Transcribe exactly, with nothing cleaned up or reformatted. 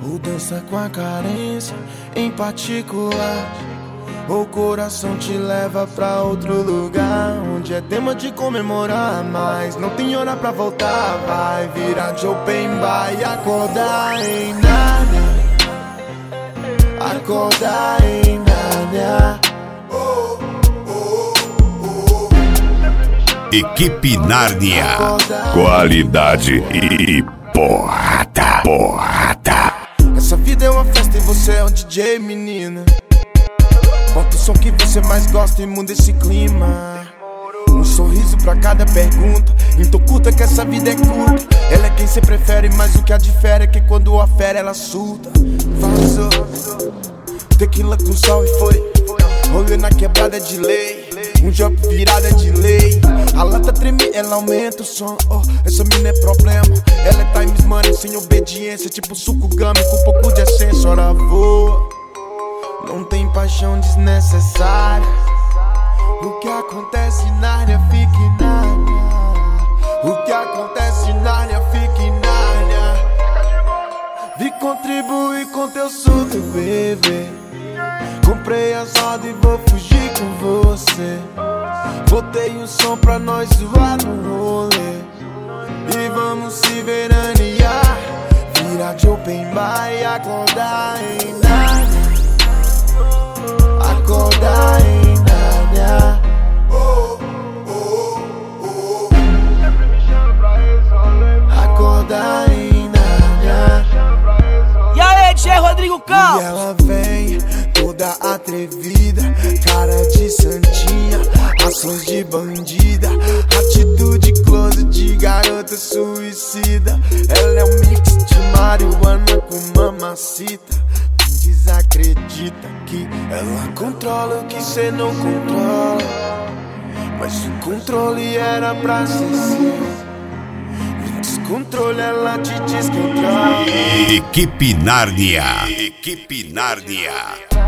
Ou dança com a carência em particular, ou o coração te leva pra outro lugar, onde é tema de comemorar, mas não tem hora pra voltar. Vai virar de open bar e acordar em Nárnia, acordar em Nárnia. Equipe Nárnia. Qualidade e porrada, porrada. Essa vida é uma festa e você é um D J, menina. Bota o som que você mais gosta e muda esse clima. Um sorriso pra cada pergunta, então curta que essa vida é curta. Ela é quem cê prefere, mas o que a difere é que quando a fera ela surta. Vazou, tequila com sal e foi. Rolê na quebrada de lei, um jump virada de lei. A lata treme, ela aumenta o som. Oh, essa mina é problema. Ela é times money sem obediência, tipo suco gummy com pouco de essência. Ora voa, não tem paixão desnecessária. O que acontece em Nárnia fica em Nárnia. O que acontece em Nárnia fica em Nárnia. Vi contribuir com teu surto, bebê. Comprei as rodas e vou fugir com você. Botei um som pra nós zoar no rolê. E vamos se veranear, virar de open bar e acordar em Nárnia. Acordar em Nárnia. Acordar em Nárnia. E aí, D J Rodrigo Campos? E ela vem toda atrevida, cara de santinha, ações de bandida, atitude close de garota suicida. Ela é um mix de marihuana com mamacita. Quem desacredita que ela controla o que cê não controla, mas o controle era pra ser seu. No descontrole ela te diz que eu troco. Equipe Nárnia. Equipe Nárnia.